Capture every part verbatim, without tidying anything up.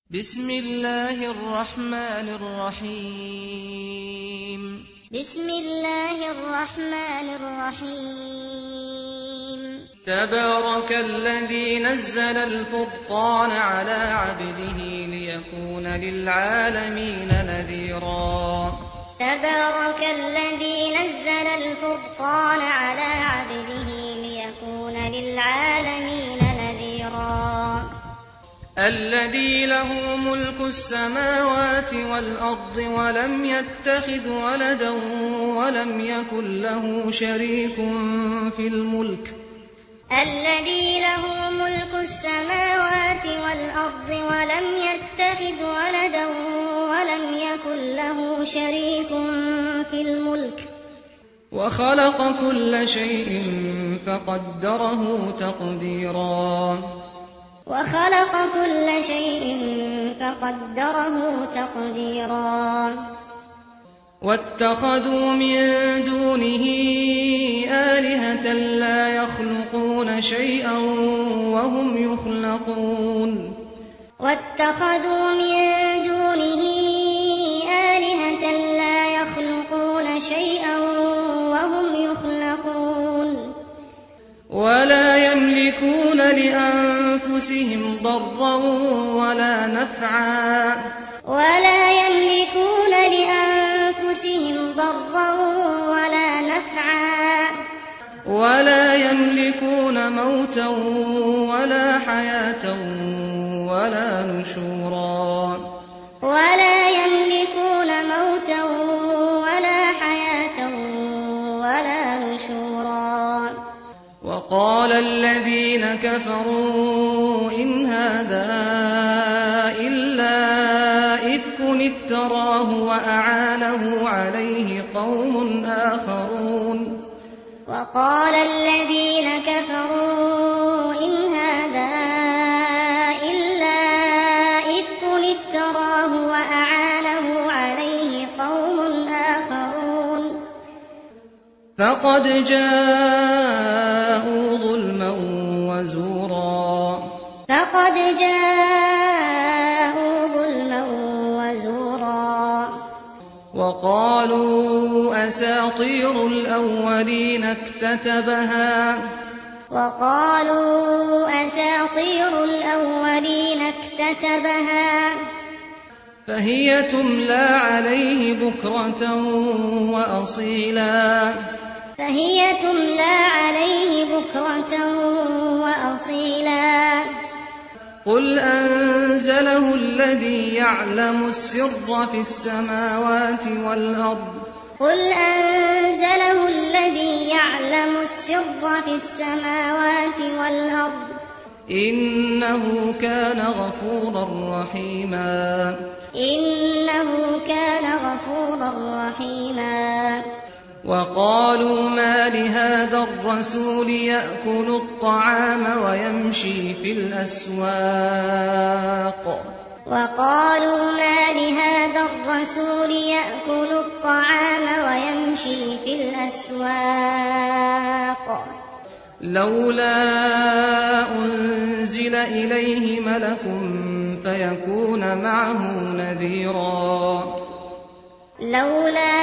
بسم الله الرحمن الرحيم بسم الله الرحمن الرحيم تبارك الذي نزل الفرقان على عبده ليكون للعالمين نذيرا تبارك الذي نزل الفرقان على عبده ليكون للعالمين نذيرا الذي له ملك السماوات والأرض ولم يتخذ ولدا ولم يكن له شريك في الملك الذي له ملك السماوات والأرض ولم يتخذ ولدا ولم يكن له شريك في الملك وخلق كل شيء فقدره تقديرا وخلق كل شيء فقدره تقديرا واتخذوا من دونه آلهة لا يخلقون شيئا وهم يخلقون واتخذوا من دونه آلهة لا يخلقون شيئا وهم يخلقون ولا يملكون لأنفسهم ضرا ولا نفعا ولا يملكون لأنفسهم ضرا ولا نفعا ولا يملكون موتا ولا حياة ولا نشورا ولا يملكون موتا ولا حياة ولا نشورا وقال الذين كفروا إن هذا إلا إفك افتراه وأعانه عليه قوم آخرون وقال الذين كفروا إن هذا إلا إفك افتراه وأعانه عليه قوم آخرون فقد جاءوا ظلما وزورا فقد جاءوا ظلما وزورا وقالوا أساطير الأولين اكتتبها وقالوا أساطير الأولين اكتتبها فهي تملى عليه بكرة وأصيلا فهي تملى عليه بكرة وأصيلا قل أنزله الذي يعلم السر في السماوات والأرض قل أنزله الذي يعلم السر في السماوات والأرض إنه كان غفورا رحيما إنه كان غفورا رحيما وقالوا ما لهذا الرسول يأكل الطعام ويمشي في الأسواق وقالوا ما لهذا الرسول يأكل الطعام ويمشي في الأسواق لولا أنزل إليه ملك فيكون معه نذيرا لولا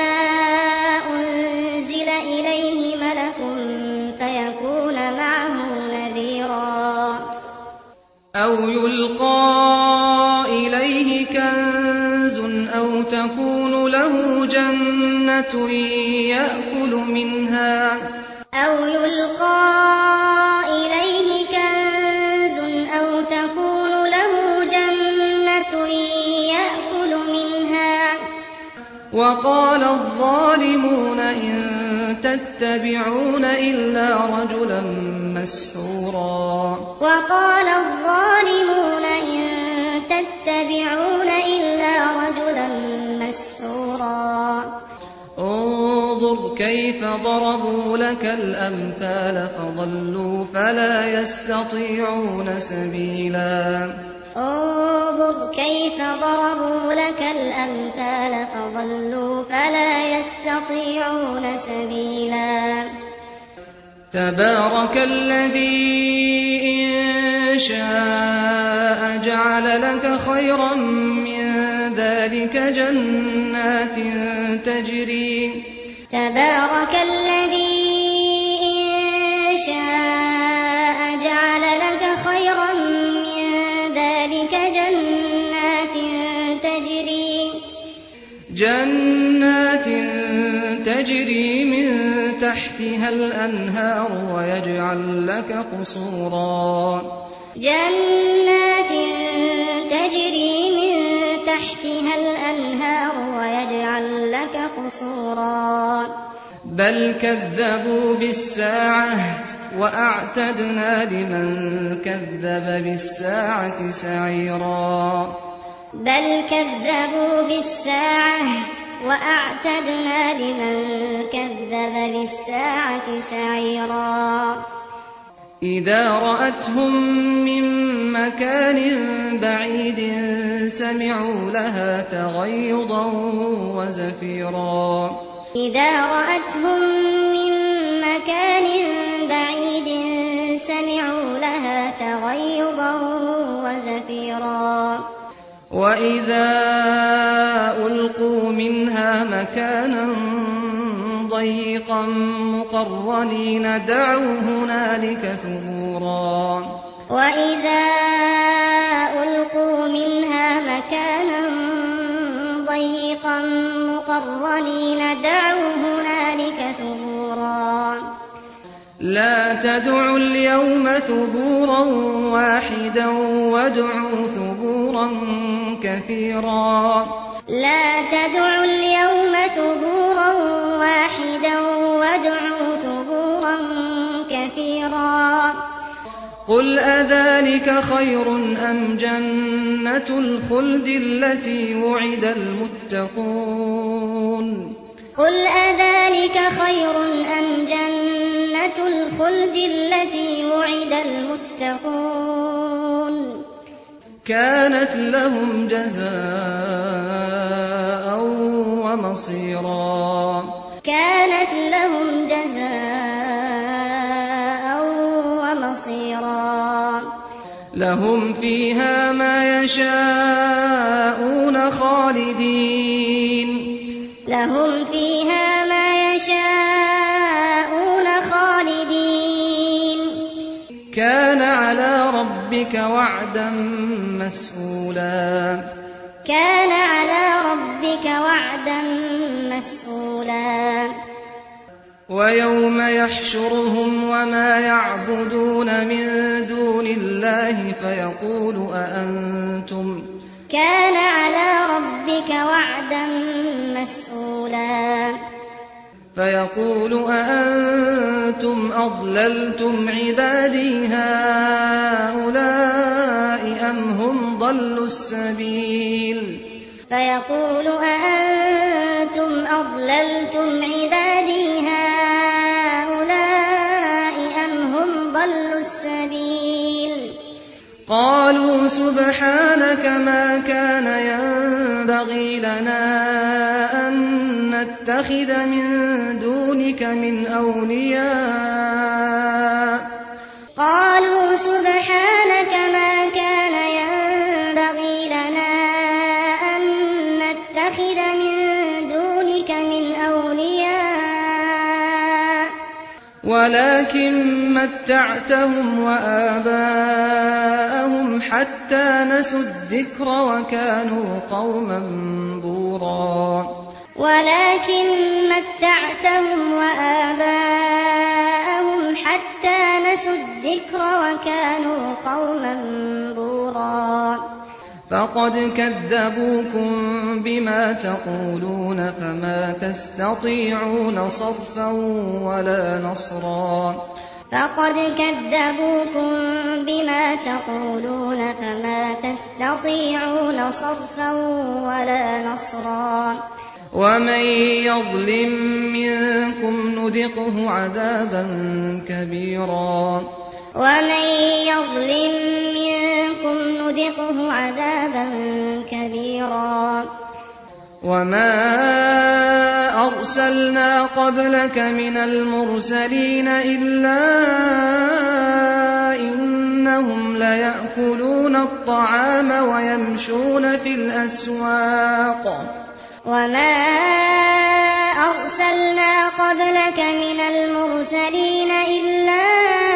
أنزل إليه ملك فيكون معه نذيرا أو يلقى إليه كنز أو تكون له جنة يأكل منها أو يلقى إليه كنز أو تكون له جنة يأكل منها وقال الظالمون إن تتبعون إلا رجلا مسحورا وقال الظالمون إن تتبعون إلا رجلا مسحورا انظر كيف ضربوا لك الأمثال فضلوا فلا يستطيعون سبيلا انظر كيف ضربوا لك الأمثال فضلوا فلا يستطيعون سبيلا تبارك الذي إن يشاء جعل لك خيرا من ذلك جنات تجري تبارك الذي إن شاء جعل لك خيرا من ذلك جنات تجري جنات تجري من تحتها الأنهار ويجعل لك قصورا جنات تجري من تحتها الأنهار ويجعل لك قصورا بل كذبوا بالساعة وأعتدنا لمن كذب بالساعة سعيرا بل كذبوا بالساعة وأعتدنا لمن كذب بالساعة سعيرا إذا رأتهم من مكان بعيد سمعوا لها تغيظا وزفيرا إذا رأتهم من مكان بعيد سمعوا لها تغيظا وزفيرا وإذا ألقوا منها مكانا ضيقا مقرنين دعوا هنالك ثبورا وإذا ألقوا منها مكانا ضيقا مقرنين دعوا هنالك ثبورا لا تدعوا اليوم ثبورا واحدا وادعوا ثبورا كثيرا لا تدعوا اليوم ثبورا واحدا وادعوا ثبورا كثيرا قل أذلك خير أم جنة الخلد التي وعد المتقون قل أذلك خير أم جنة الخلد التي وعد المتقون كانت لهم جزاء ومصيرا كانت لهم جزاء ومصيرا لهم فيها ما يشاءون خالدين لهم فيها ما يشاءون خالدين كان على ربك وعدا مسئولا كان على ربك وعدا مسئولا ويوم يحشرهم وما يعبدون من دون الله فيقول أأنتم كان على ربك وعدا مسئولا فيقول أأنتم أضللتم عبادي هؤلاء أم هم ضلوا السبيل فيقول أأنتم أضللتم عبادي هؤلاء أم هم ضلوا السبيل قالوا سبحانك ما كان ينبغي لنا أن نتخذ من دونك من أولياء قالوا سبحانك ما كان ينبغي لنا أن نتخذ من دونك من أولياء ولكن متعتهم وآباءهم حتى نسوا الذكر وكانوا قوما بورا ولكن متعتهم وآباءهم حتى نسوا الذكر وكانوا قوما بورا فقد كذبوكم بما تقولون فما تستطيعون صرفا ولا نصرا فقد كذبوكم بما تقولون فما تستطيعون صرفا ولا نصرا ومن يظلم منكم نذقه عذابا كبيرا ومن يظلم منكم نذقه عذابا كبيرا وما أرسلنا قبلك من المرسلين إلا إنهم ليأكلون الطعام ويمشون في الأسواق وما أرسلنا قبلك من المرسلين إلا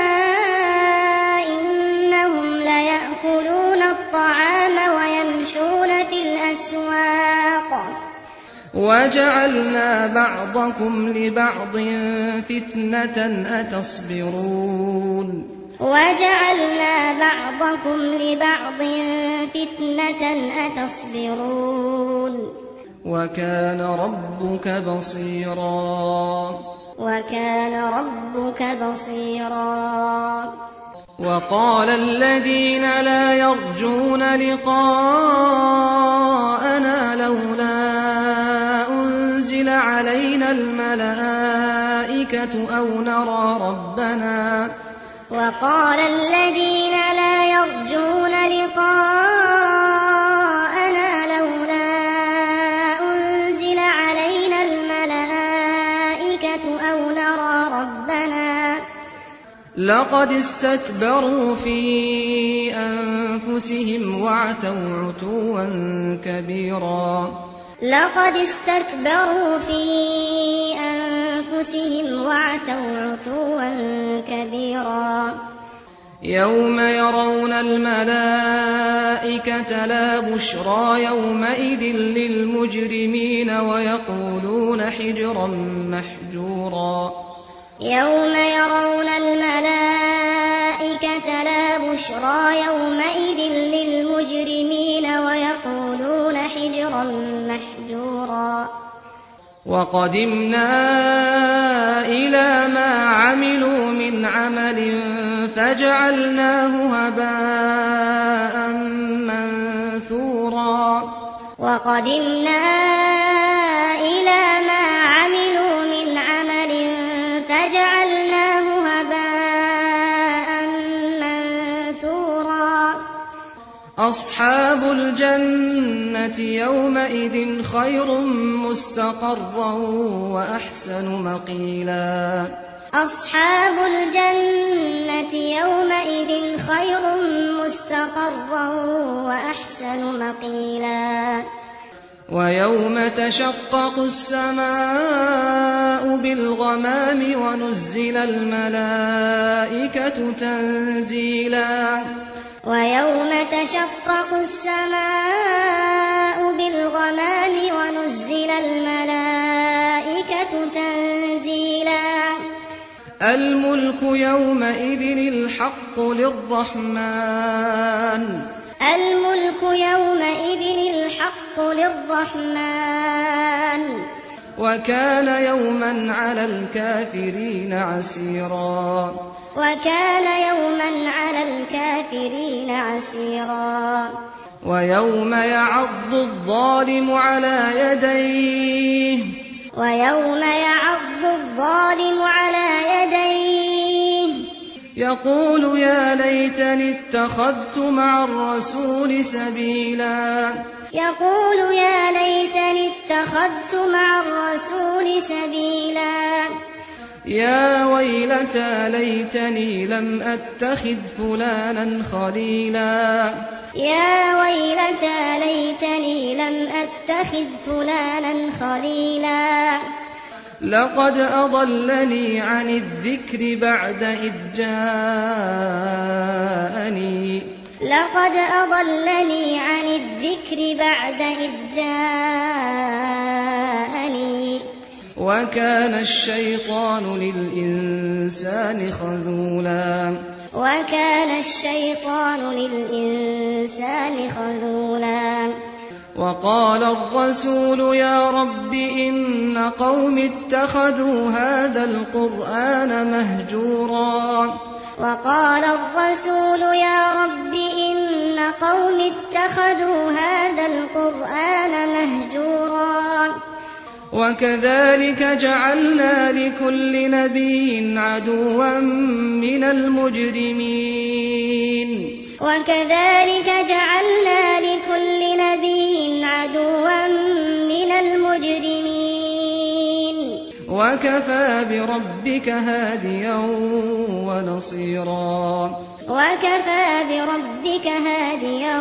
إنهم ليأكلون الطعام ويمشون في الأسواق وجعلنا بعضكم لبعض فتنة أتصبرون وجعلنا بعضكم لبعض فتنة أتصبرون وكان ربك بصيرا وكان ربك بصيرا وقال الذين لا يرجون لقاءنا لولا أنزل علينا الملائكة أو نرى ربنا وقال الذين لا يرجون لقاءنا لولا أنزل علينا الملائكة أو نرى ربنا لقد استكبروا في أنفسهم وعتوا عتوا كبيرا لقد استكبروا في أنفسهم وعتوا عتوا كبيرا يوم يرون الملائكة لا بشرى يومئذ للمجرمين ويقولون حجرا محجورا يوم يرون الملائكة لا بشرى يومئذ للمجرمين ويقولون حجرا محجورا وقدمنا إلى ما عملوا من عمل فجعلناه هباء منثورا وقدمنا إلى ما عملوا من عمل فجعلناه هباء منثورا أصحاب الجنة يومئذ خير مستقرا وأحسن مقيلا أصحاب الجنة يومئذ خير مستقرا وأحسن مقيلا ويوم تشقق السماء بالغمام ونزل الملائكة تنزيلا ويوم تشقق السماء بالغمام ونزل الملائكة تنزيلا الملك يومئذ الحق للرحمن الملك يومئذ الحق للرحمن وكان يوما على الكافرين عسيرا وكان يوما على الكافرين عسيرا ويوم يعض الظالم على يديه ويوم يعض الظالم على يديه يقول يا ليتني اتخذت مع الرسول سبيلا يقول يا ليتني اتخذت مع الرسول سبيلا يا ويلتى ليتني لم أتخذ فلانا خليلا يا ويلتى ليتني لم أتخذ فلانا خليلا لقد أضلني عن الذكر بعد إذ جاءني لقد أضلني عن الذكر بعد إذ جاءني وكان الشيطان للإنسان خذولا وكان الشيطان للإنسان خذولا وقال الرسول يا رب إن قوم اتخذوا هذا القرآن مهجورا وقال الرسول يا رب إن قوم اتخذوا هذا القرآن مهجورا وكذلك جعلنا لكل نبي عدوا من المجرمين وكذلك جعلنا لكل نبي عدوا من وكفى بربك هاديا ونصيرا وكفى بربك هاديا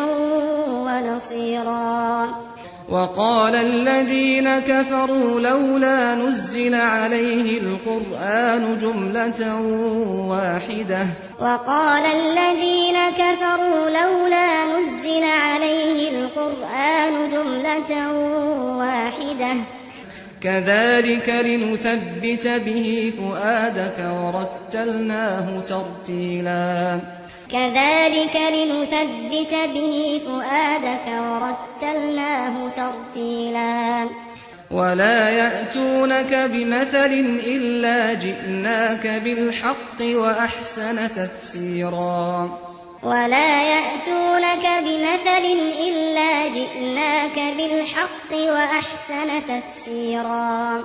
ونصيرا وقال الذين كفروا لولا نزل عليه القرآن جملة واحدة وقال الذين كفروا لولا نزل عليه القرآن جملة واحدة كذلك لنثبت به فؤادك ورتلناه ترتيلا كذلك لنثبت به فؤادك ورتلناه ترتيلا ولا يأتونك بمثل إلا جئناك بالحق وأحسن تفسيرا ولا يأتونك بمثل إلا جئناك بالحق وأحسن تفسيرا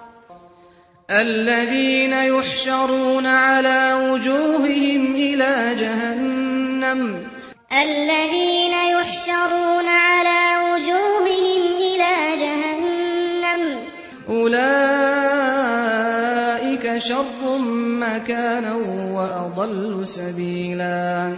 الذين يحشرون على وجوههم إلى جهنم الذين يحشرون على وجوههم إلى جهنم أولئك شر مكانا وأضل سبيلا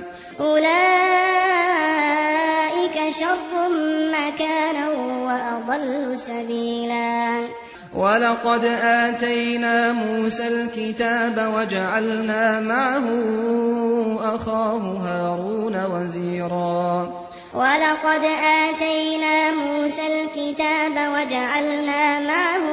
أولئك شر مكانا وأضل سبيلا ولقد آتينا موسى الكتاب وجعلنا معه أخاه هارون وزيرا ولقد آتينا موسى الكتاب وجعلنا معه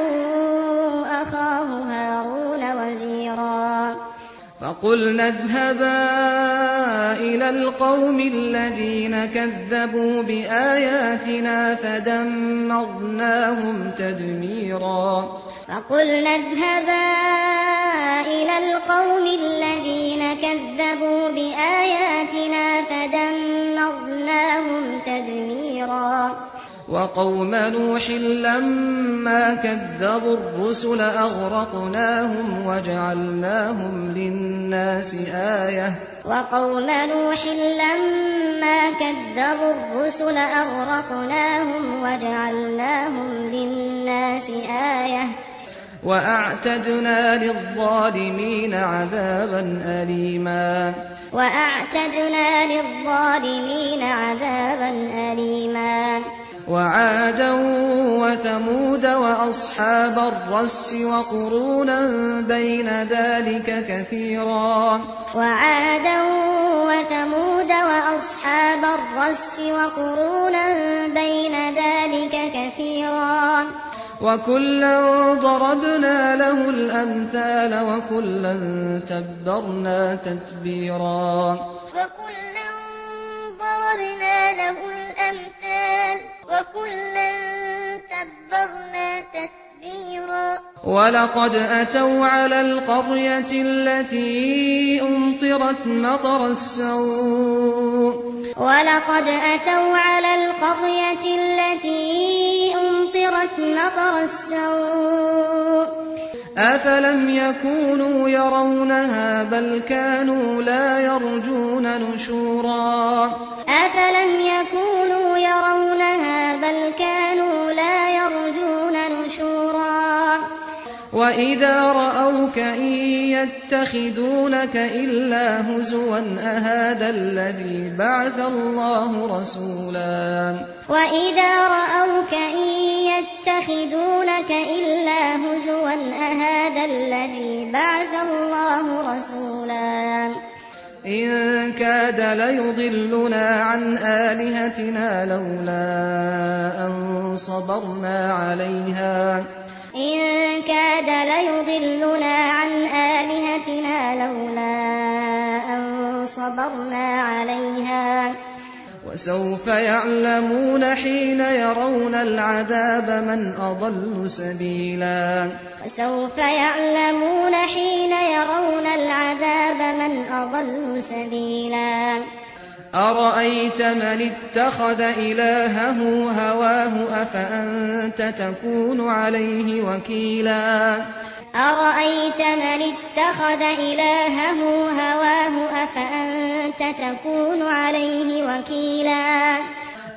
أخاه هارون وزيرا فقلنا اذهبا إلى القوم الذين كذبوا بآياتنا فدمرناهم تدميرا فقلنا اذهبا إلى القوم الذين كذبوا بآياتنا فدمرناهم تدميرا وقوم نوح لما كذبوا الرسل أغرقناهم وجعلناهم للناس آية وقوم نوح لما كذبوا الرسل أغرقناهم وجعلناهم للناس آية وأعتدنا للظالمين عذابا أليما وأعتدنا للظالمين عذابا أليما وعادا وثمود وأصحاب الرس وقرونا بين ذلك كثيرا وعادا وثمود وأصحاب الرس وقرونا بين ذلك كثيرا وكلا ضربنا له الأمثال وكلا تبرنا تتبيرا وكلا ضربنا له الأمثال وكلا تبرنا تتبيرا ولقد أتوا على القرية التي أمطرت مطر السوء ولقد أتوا على القرية التي أمطرت مطر السوء أفلم يكونوا يرونها بل كانوا لا يرجون نشورا أفلم يكونوا يرونها بل كانوا لا يرجون نشورا وإذا رأوك إن يتخذونك إلا هزوا أهذا الذي بعث الله رسولا وإذا رأوك إن يتخذونك إلا هزوا أهذا الذي بعث الله رسولا إن كاد ليضلنا عن آلهتنا لولا أن صبرنا عليها إن كاد ليضلنا عن آلهتنا لولا أن صبرنا عليها وسوف يعلمون حين يرون العذاب من أضل سبيلا وسوف يعلمون حين يرون العذاب من أضل سبيلا أرأيت من اتخذ إلهه هواه أفأنت تكون عليه وكيلا أرأيت من اتخذ إلهه هواه أفأنت تكون عليه وكيلا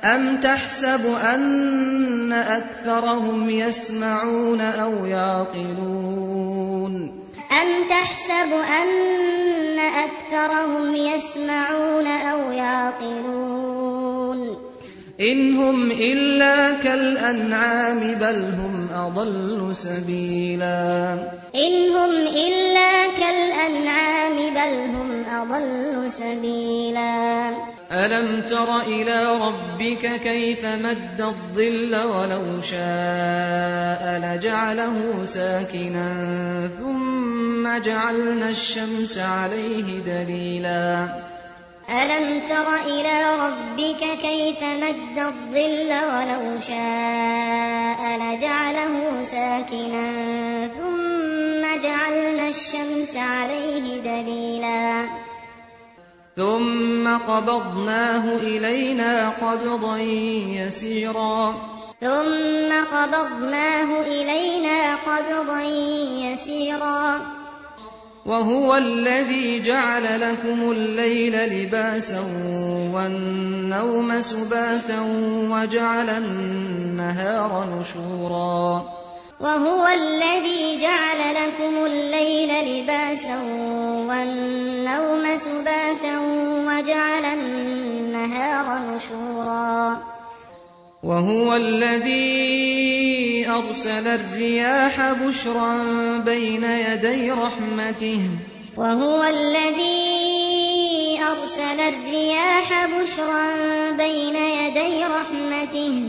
أَمْ تَحْسَبُ أَنَّ أَكْثَرَهُمْ يَسْمَعُونَ أَوْ يَعْقِلُونَ أَمْ تَحْسَبُ أَنَّ أَكْثَرَهُمْ يَسْمَعُونَ أَوْ يَعْقِلُونَ إِنْ هُمْ إِلَّا كَالْأَنْعَامِ بَلْ هُمْ أَضَلُّ سَبِيلًا إِنْ هُمْ إِلَّا كَالْأَنْعَامِ بَلْ هُمْ أَضَلُّ سَبِيلًا أَلَمْ تَرَ إِلَىٰ رَبِّكَ كَيْفَ مَدَّ الظِّلَّ وَلَوْ شَاءَ لَجَعَلَهُ سَاكِنًا ثُمَّ جَعَلْنَا الشَّمْسَ عَلَيْهِ دَلِيلًا أَلَمْ تَرَ إِلَىٰ رَبِّكَ كَيْفَ مَدَّ الظِّلَّ وَلَوْ شَاءَ لَجَعَلَهُ سَاكِنًا ثُمَّ جَعَلْنَا الشَّمْسَ عَلَيْهِ دَلِيلًا ثُمَّ قَبَضْنَاهُ إِلَيْنَا قَبْضًا يَسِيرًا ثُمَّ قَبَضْنَاهُ إِلَيْنَا قَبْضًا يَسِيرًا وَهُوَ الَّذِي جَعَلَ لَكُمُ اللَّيْلَ لِبَاسًا وَالنَّوْمَ سُبَاتًا وَجَعَلَ النَّهَارَ نُشُورًا وَهُوَ الَّذِي جَعَلَ لَكُمُ اللَّيْلَ لِبَاسًا وَالنَّوْمَ سُبَاتًا وَجَعَلَ النَّهَارَ نُشُورًا وَهُوَ الَّذِي أَرْسَلَ الرِّيَاحَ بُشْرًا بَيْنَ يَدَيْ رَحْمَتِهِ وَهُوَ الَّذِي أَرْسَلَ الرِّيَاحَ بُشْرًا بَيْنَ يَدَيْ رَحْمَتِهِ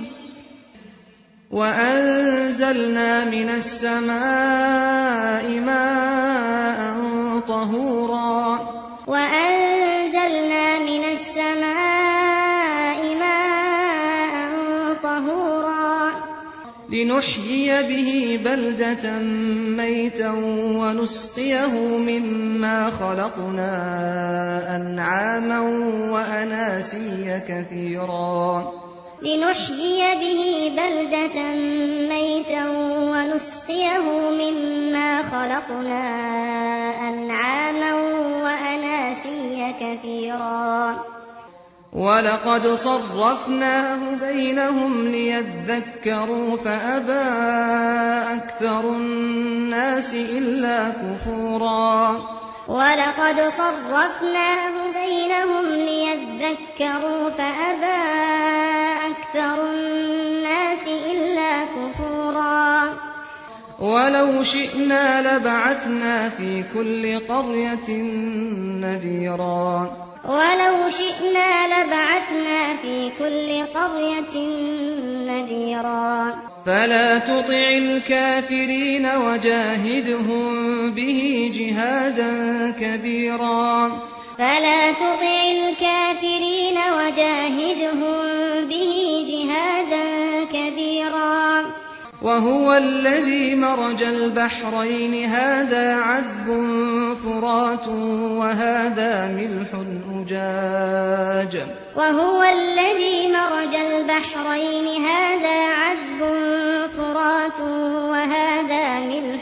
وَأَنزَلْنَا مِنَ السَّمَاءِ مَاءً طَهُورًا وَأَنزَلْنَا مِنَ السَّمَاءِ مَاءً طَهُورًا لِنُحْيِيَ بِهِ بَلْدَةً مَّيْتًا وَنُسْقِيَهُ مِمَّا خَلَقْنَا أَنْعَامًا وَأَنَاسِيَّ كَثِيرًا لِنُحْيِيَ بِهِ بَلْدَةً مَّيْتًا وَنُسْقِيَهُ مِمَّا خَلَقْنَا أَنْعَامًا وَأَنَاسِيَّ كَثِيرًا وَلَقَدْ صَرَّفْنَاهُ بَيْنَهُمْ لِيَذَّكَّرُوا فَأَبَىٰ أَكْثَرُ النَّاسِ إِلَّا كُفُورًا وَلَقَدْ صَرَّفْنَاهُ بَيْنَهُمْ لِيَذَّكَّرُوا فَأَبَىٰ أَكْثَرُ النَّاسِ إِلَّا كُفُورًا وَلَوْ شِئْنَا لَبَعَثْنَا فِي كُلِّ قَرْيَةٍ نَّذِيرًا وَلَوْ شِئْنَا لَبَعَثْنَا فِي كُلِّ قَرْيَةٍ نَّذِيرًا فَلَا تُطِعِ الْكَافِرِينَ وَجَاهِدْهُم بِهِ جِهَادًا كَبِيرًا فَلَا تُطِعِ الْكَافِرِينَ وَجَاهِدْهُم بِهِ جِهَادًا كَبِيرًا وَهُوَ الَّذِي مَرَجَ الْبَحْرَيْنِ هَٰذَا عَذْبٌ فُرَاتٌ وَهَٰذَا مِلْحٌ أُجَاجٌ وَهُوَ الَّذِي مَرَجَ الْبَحْرَيْنِ هَٰذَا عَذْبٌ فُرَاتٌ وَهَٰذَا مِلْحٌ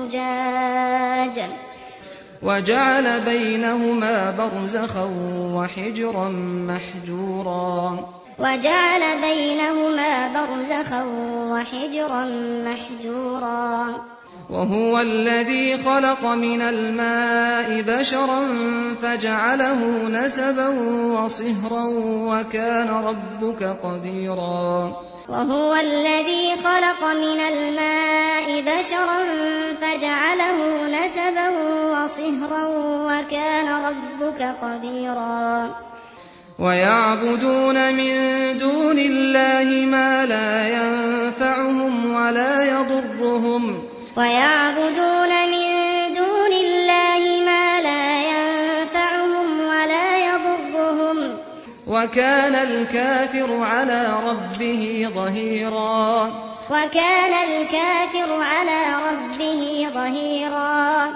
أُجَاجٌ وَجَعَلَ بَيْنَهُمَا بَرْزَخًا وَحِجْرًا مَّحْجُورًا وَجَعَلَ بَيْنَهُمَا بَرْزَخًا وَحِجْرًا مَّحْجُورًا وَهُوَ الَّذِي خَلَقَ مِنَ الْمَاءِ بَشَرًا فَجَعَلَهُ نَسَبًا وَصِهْرًا وَكَانَ رَبُّكَ قَدِيرًا وَهُوَ الَّذِي خَلَقَ مِنَ الْمَاءِ بَشَرًا فَجَعَلَهُ نَسَبًا وَصِهْرًا وَكَانَ رَبُّكَ قَدِيرًا وَيَعْبُدُونَ مِن دُونِ اللَّهِ مَا لَا يَنفَعُهُمْ وَلَا يَضُرُّهُمْ وَيَعْبُدُونَ مِن دُونِ اللَّهِ مَا لَا يَنفَعُهُمْ وَلَا يَضُرُّهُمْ وَكَانَ الْكَافِرُ عَلَىٰ رَبِّهِ ظَهِيرًا وَكَانَ الْكَافِرُ عَلَىٰ رَبِّهِ ظَهِيرًا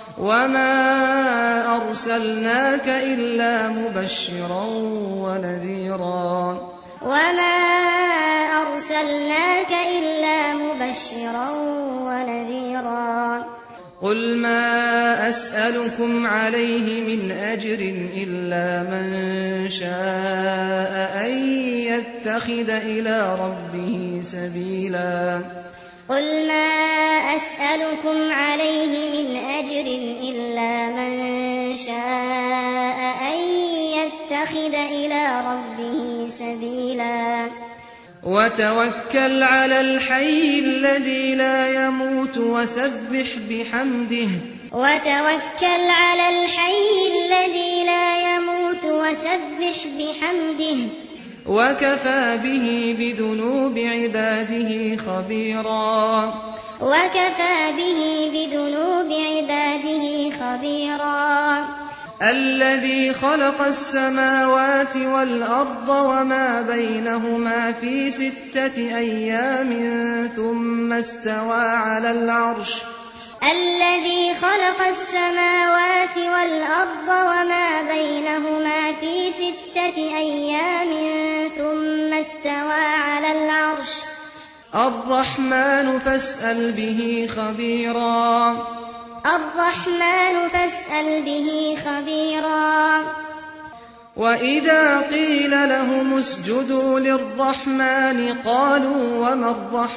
وَمَا أَرْسَلْنَاكَ إِلَّا مُبَشِّرًا وَنَذِيرًا وَمَا أَرْسَلْنَاكَ إِلَّا مُبَشِّرًا وَنَذِيرًا قُلْ مَا أَسْأَلُكُمْ عَلَيْهِ مِنْ أَجْرٍ إِلَّا مَن شَاءَ أَن يَتَّخِذَ يتخذ إلى ربه سبيلا قل ما أسألكم عليه من أجر إلا من شاء أن يتخذ إلى ربه سبيلا وتوكل على الحي الذي لا يموت وسبح بحمده وتوكل على الحي الذي لا يموت وسبح بحمده وكفى به بذنوب عباده خبيرا وكفى به بذنوب عباده خبيرا الذي خلق السماوات والأرض وما بينهما في ستة أيام ثم استوى على العرش الذي خلق السماوات والأرض وما بينهما في ستة أيام ثم استوى على العرش الرحمن فاسأل به خبيرا الرحمن فاسأل به خبيرا وإذا قيل لهم اسجدوا للرحمن قالوا وما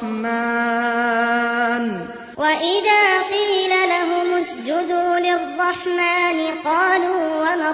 الرحمن وإذا قيل لهم اسجدوا للرحمن قالوا وما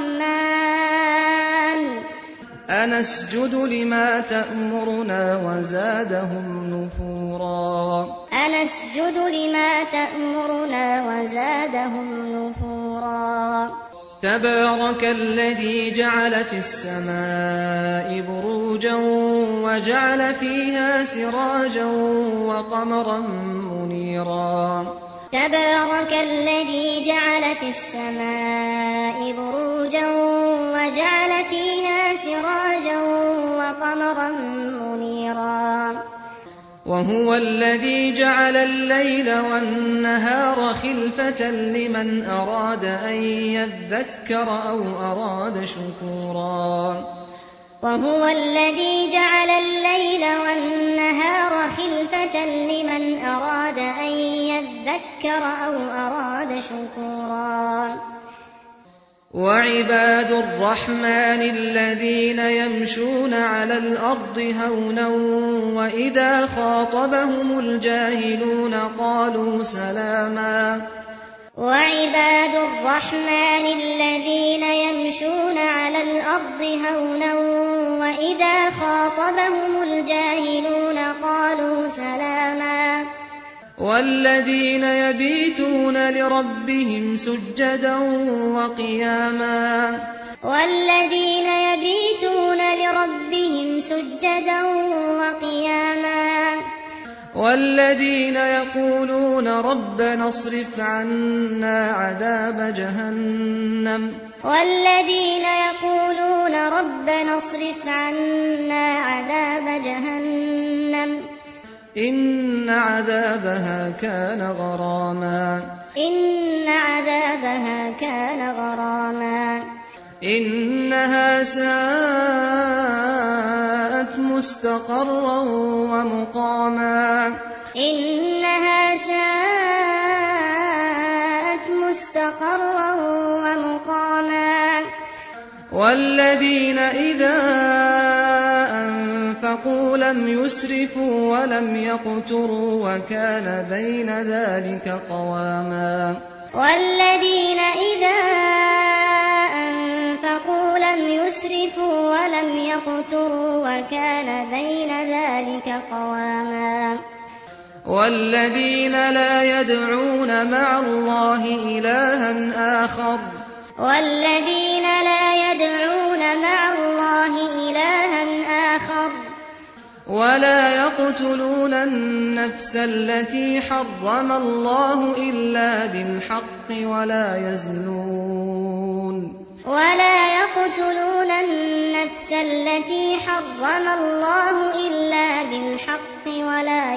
الرحمن أنسجد لما تأمرنا وزادهم نفورا أنسجد لما تأمرنا وزادهم نفورا تبارك الذي جعل في السماء بروجا وجعل فيها سراجا وقمرا منيرا تبارك الذي جعل في السماء بروجا وجعل فيها سراجا وقمرا منيرا وهو الذي جعل الليل والنهار خلفة لمن أراد أن يذكر أو أراد شكورا وهو الذي جعل الليل والنهار خلفة لمن أراد أن يذكر أو أراد شكورا وعباد الرحمن الذين يمشون على الأرض هونا وإذا خاطبهم الجاهلون قالوا سلاما وعباد الرحمن الذين يمشون على الأرض هونا وإذا خاطبهم الجاهلون قالوا سلاما والذين يبيتون لربهم سجدا وقياما والذين يبيتون لربهم سجدا وقياما والذين يقولون ربنا اصرف عنا عذاب جهنم والذين يقولون ربنا اصرف عنا عذاب جهنم إن عذابها كان غراما إن عذابها كان غراما إنها ساءت مستقرا ومقاما إنها ساءت مستقرا ومقاما والذين إذا أنفقوا لم يسرفوا ولم يقتروا وكان بين ذلك قواما والذين إذا أنفقوا لم يسرفوا ولم يقتروا وكان بين ذلك قواما والذين لا يدعون مع الله إلها آخر والذين لا يدعون مع الله إلها آخر ولا يقتلون النفس التي حرم الله إلا بالحق ولا يزنون ولا يقتلون النفس التي حرم الله إلا بالحق ولا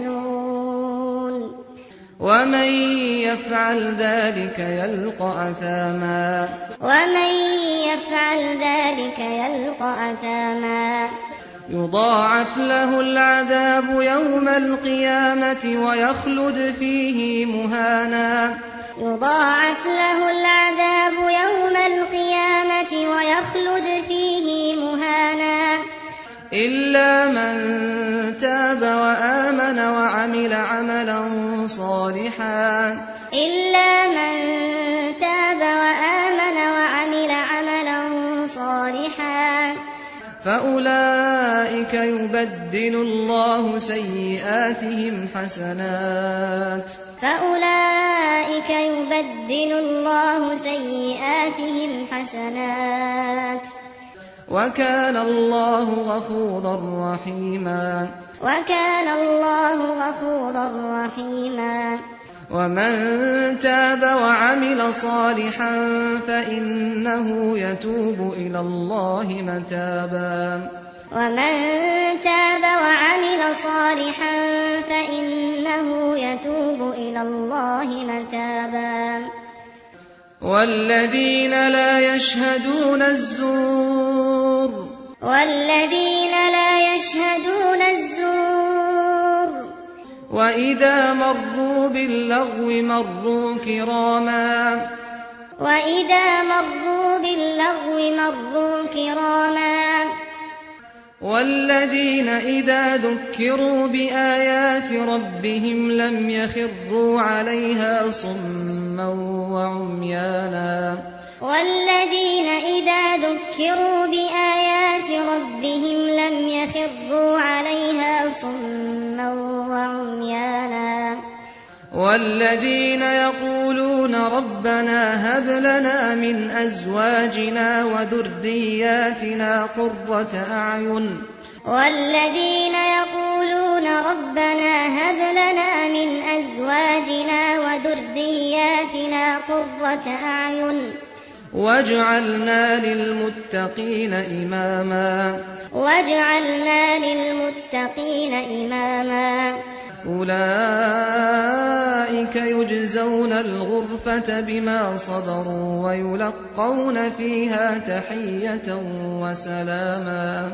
يزنون ومن يفعل ذلك يلقى أثاما ومن يفعل ذلك يلقى أثاما يضاعف له العذاب يوم القيامة ويخلد فيه مهانا يضاعف له العذاب يوم القيامة ويخلد فيه مهانا إلا من تاب وآمن وعمل عملا صالحا إلا من تاب وآمن وعمل عملا صالحا فأولئك يبدل الله سيئاتهم حسنات فأولئك يبدل الله سيئاتهم حسنات وكان الله غفورا رحيما وكان الله غفورا رحيما ومن تاب وعمل صالحا فإنه يتوب إلى الله متابا ومن تاب وعمل صالحا فإنه يتوب إلى الله متابا والذين لا يشهدون الزور والذين لا يشهدون الزور وإذا مروا باللغو مروا كراما وإذا مروا باللغو مروا كراما والذين إذا ذكروا بآيات ربهم لم يخروا عليها صما وعميانا والذين إذا ذكروا بآيات ربهم لم يخروا عليها صما وعميانا والذين يقولون ربنا هب لنا من أزواجنا وذرياتنا قرة أعين والذين يقولون ربنا هب لنا من أزواجنا وذرياتنا قرة أعين واجعلنا للمتقين إماما واجعلنا للمتقين إماما أولئك يجزون الغرفة بما صبروا ويلقون فيها تحية وسلاما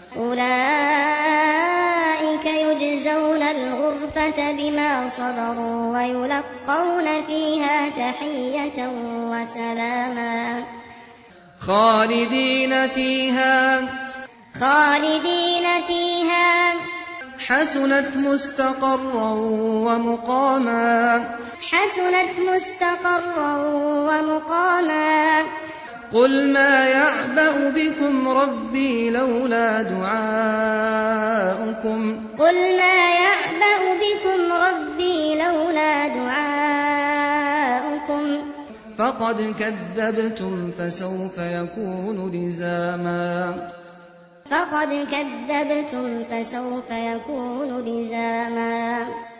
أولئك يجزون الغرفة بما صبروا ويلقون فيها تحية وسلاما خالدين فيها خالدين فيها حسنت مستقرا ومقاما حسنت مستقرا ومقاما قل ما يعبأ بكم ربي لولا دعاؤكم قل ما يعبأ بكم ربي لولا دعاؤكم فقد كذبتم فسوف يكون لزاما فقد كذبتم فسوف يكون لزاما